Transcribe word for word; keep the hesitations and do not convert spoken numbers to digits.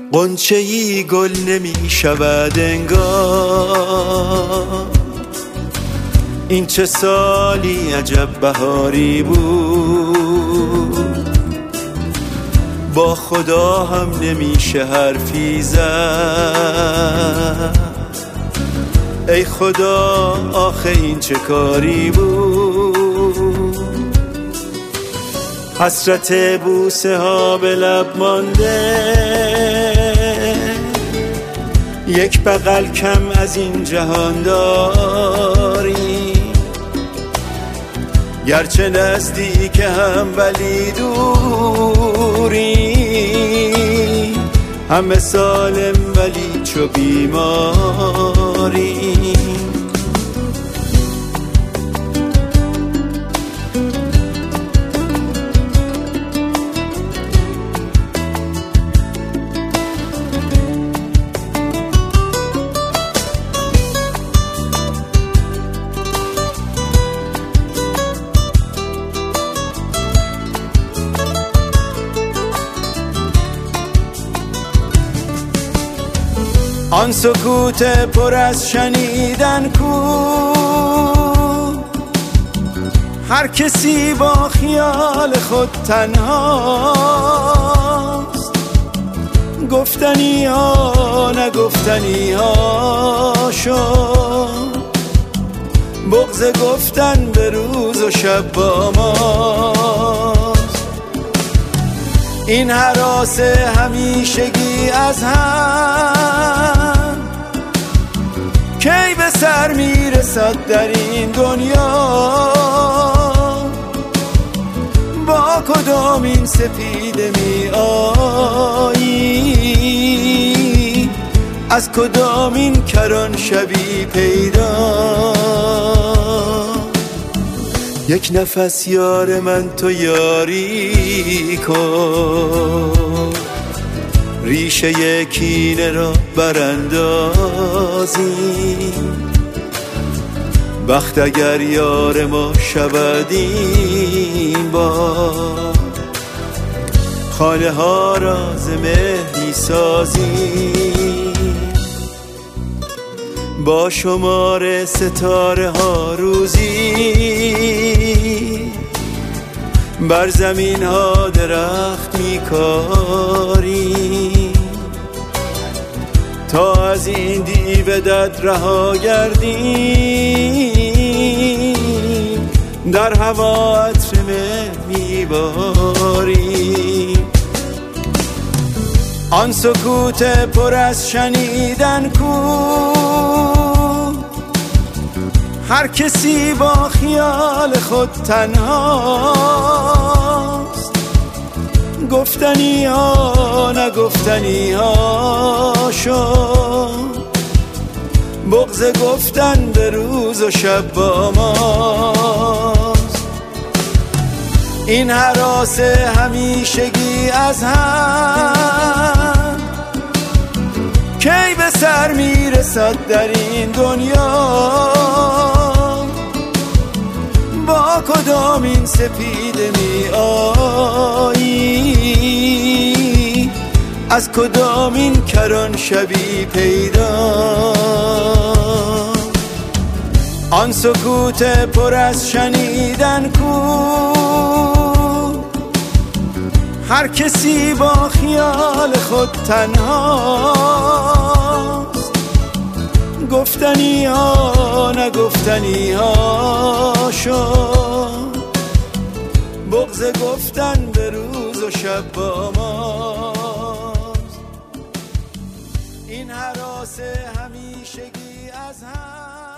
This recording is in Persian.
غنچه‌ای گل نمی شود انگار. این چه سالی عجب بهاری بود، با خدا هم نمیشه حرفی زد. ای خدا آخه این چه کاری بود، حسرت بوسه ها به لب مانده، یک بغل کم از این جهان داری. گرچه نزدیک هم ولی دوری، همه سالم ولی چو بیماری. آن سکوت پر از شنیدن کو، هر کسی با خیال خود تنهاست. گفتنی ها نگفتنی ها شد، بغض گفتن به روز و شب با ماست. این هراس همیشگی از هم کی به سر میرسد در این دنیا؟ با کدام این سپیده می آیی، از کدام این کران شبی پیدا؟ یک نفس یار من تو یاری کن، ریشه کینه را براندازیم. بخت اگر یار ما شود این بار، خانه ها را ز مهر می‌سازیم. با شمار ستاره ها روزی، بر زمین ها درخت میکاریم. تا از این دیو دد رها گردیم، در هوا عطر مه میباریم. آن سکوت پر از شنیدن کو، هر کسی با خیال خود تنهاست. گفتنی ها نگفتنی ها شد، بغض گفتن به روز و شب با ماست. این هراس همیشگی از هم کی به سر میرسد در این دنیا؟ با کدام این سپیده می آیی، از کدام این کران شبی پیدا؟ آن سکوت پر از شنیدن کو، هر کسی با خیال خود تنهاست. گفتنی ها نگفتنی ها شد، بغض گفتن به روز و شب با ماست. این هراس همیشگی از هم